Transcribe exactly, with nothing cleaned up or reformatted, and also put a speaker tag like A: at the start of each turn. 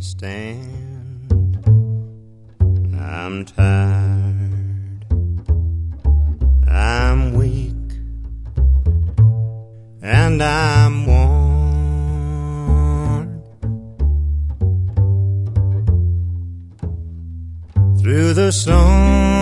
A: stand. I'm tired, I'm weak, and I'm worn. Through the storm